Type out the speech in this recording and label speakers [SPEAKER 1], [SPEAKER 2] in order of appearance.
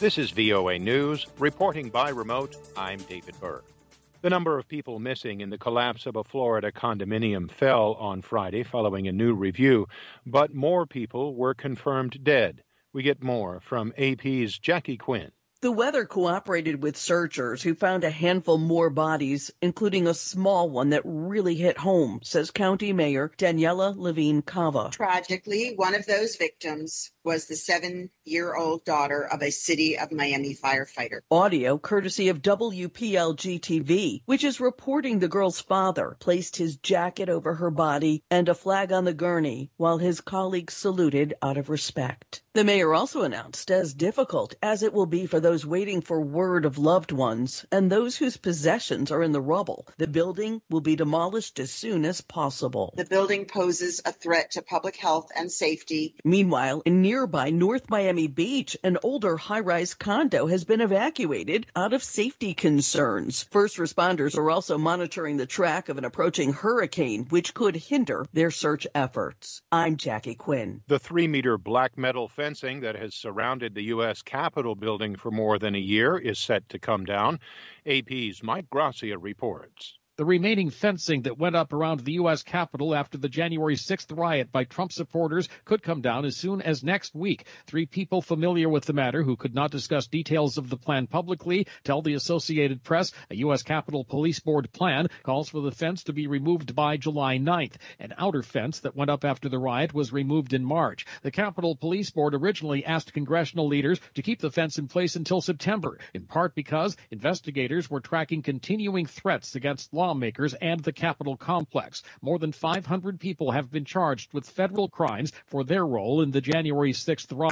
[SPEAKER 1] This is VOA News. Reporting by remote, I'm David Burr. The number of people missing in the collapse of a Florida condominium fell on Friday following a new review, but more people were confirmed dead. We get more from AP's Jackie Quinn.
[SPEAKER 2] The weather cooperated with searchers who found a handful more bodies, including a small one that really hit home, says County Mayor Daniela Levine Cava.
[SPEAKER 3] Tragically, one of those victims was the 7-year-old daughter of a City of Miami firefighter.
[SPEAKER 2] Audio courtesy of WPLG-TV, which is reporting the girl's father placed his jacket over her body and a flag on the gurney while his colleagues saluted out of respect. The mayor also announced, as difficult as it will be for those waiting for word of loved ones and those whose possessions are in the rubble, the building will be demolished as soon as possible.
[SPEAKER 3] The building poses a threat to public health and safety.
[SPEAKER 2] Meanwhile, in nearby North Miami Beach, an older high-rise condo has been evacuated out of safety concerns. First responders are also monitoring the track of an approaching hurricane, which could hinder their search efforts. I'm Jackie Quinn.
[SPEAKER 1] The 3-meter black metal fencing that has surrounded the U.S. Capitol building for more than a year is set to come down. AP's Mike Gracia reports.
[SPEAKER 4] The remaining fencing that went up around the U.S. Capitol after the January 6th riot by Trump supporters could come down as soon as next week. 3 people familiar with the matter who could not discuss details of the plan publicly tell the Associated Press a U.S. Capitol Police Board plan calls for the fence to be removed by July 9th. An outer fence that went up after the riot was removed in March. The Capitol Police Board originally asked congressional leaders to keep the fence in place until September, in part because investigators were tracking continuing threats against lawmakers and the Capitol complex. More than 500 people have been charged with federal crimes for their role in the January 6th riot.